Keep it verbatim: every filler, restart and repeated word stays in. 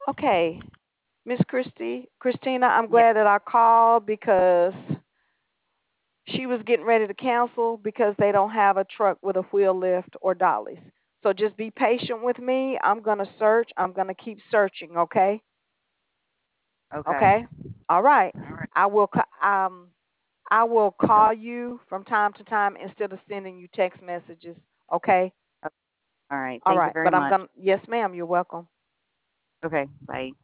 Okay, Miss Christie, Christina, I'm Yes. glad that I called because she was getting ready to cancel because they don't have a truck with a wheel lift or dollies. So just be patient with me. I'm gonna search. I'm gonna keep searching. Okay. Okay. Okay. All right. All right. I will. ca- Um. I will call you from time to time instead of sending you text messages. Okay. Okay. All right. All Thank you right. very But I'm much. gonna. Yes, ma'am. You're welcome. Okay. Bye.